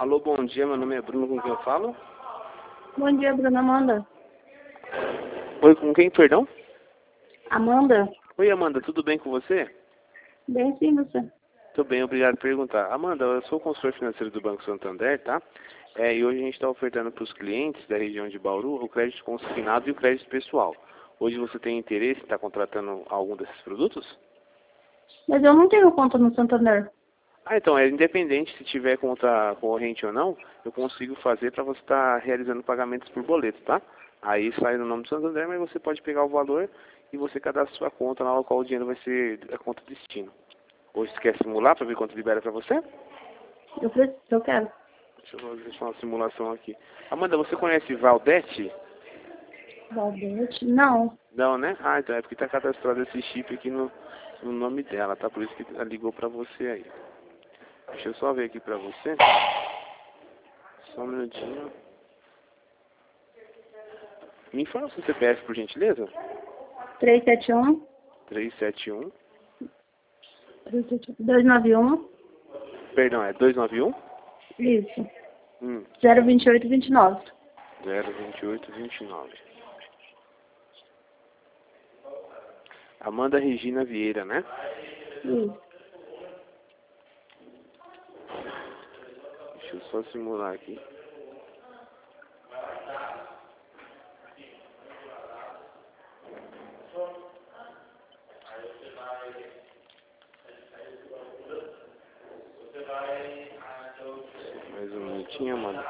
Alô, bom dia, meu nome é Bruno, com quem eu falo? Bom dia, Bruna. Amanda. Oi, com quem, perdão? Amanda? Oi, Amanda, tudo bem com você? Bem sim, você. Tudo bem, obrigado por perguntar. Amanda, eu sou o consultor financeiro do Banco Santander, tá? E hoje a gente está ofertando para os clientes da região de Bauru o crédito consignado e o crédito pessoal. Hoje você tem interesse em estar contratando algum desses produtos? Mas eu não tenho conta no Santander. Então, é independente se tiver conta corrente ou não, eu consigo fazer para você estar realizando pagamentos por boleto, tá? Aí sai no nome do Santander, mas você pode pegar o valor e você cadastra sua conta na qual o dinheiro vai ser a conta destino. Hoje você quer simular para ver quanto libera para você? Eu quero. Deixa eu fazer uma simulação aqui. Amanda, você conhece Valdete? Valdete? Não. Não, né? Então é porque está cadastrado esse chip aqui no nome dela, tá? Por isso que ela ligou para você aí. Deixa eu só ver aqui pra você. Só um minutinho. Me informa o seu CPF, por gentileza. 371 371. 291. Perdão, é 291? Isso. 02829. 02829. Amanda Regina Vieira, né? Isso. Deixa eu só simular aqui. Mais um minutinho, Amanda.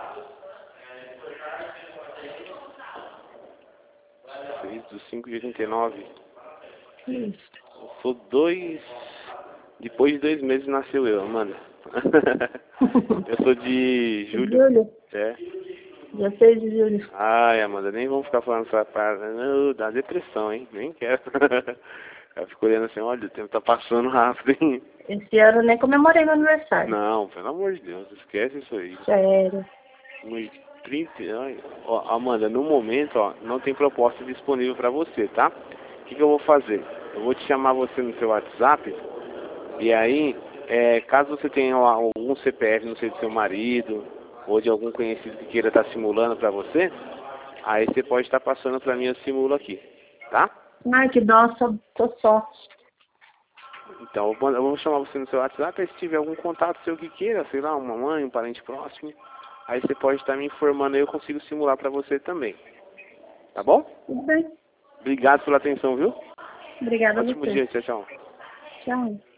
6/5/89. Isso. Eu sou Depois de 2 meses nasceu eu, Amanda. Eu sou de julho. Julho? É. Dia 6 de julho. Ai, Amanda, nem vamos ficar falando essa parada. Não, dá depressão, hein? Nem quero. Eu fico olhando assim, olha, o tempo tá passando rápido, hein? Esse ano eu nem comemorei meu aniversário. Não, pelo amor de Deus, esquece isso aí. Sério. 30, ai, ó, Amanda, no momento, ó, não tem proposta disponível pra você, tá? O que eu vou fazer? Eu vou te chamar você no seu WhatsApp, e aí, caso você tenha algum CPF, não sei, do seu marido, ou de algum conhecido que queira estar simulando pra você, aí você pode estar passando pra mim, eu simulo aqui, tá? Ai, que dó, tô só. Então, eu vou chamar você no seu WhatsApp, aí se tiver algum contato seu que queira, sei lá, uma mãe, um parente próximo, aí você pode estar me informando e eu consigo simular pra você também. Tá bom? Tudo bem. Obrigado pela atenção, viu? Obrigada a Ótimo você. dia, tchau, tchau. Tchau.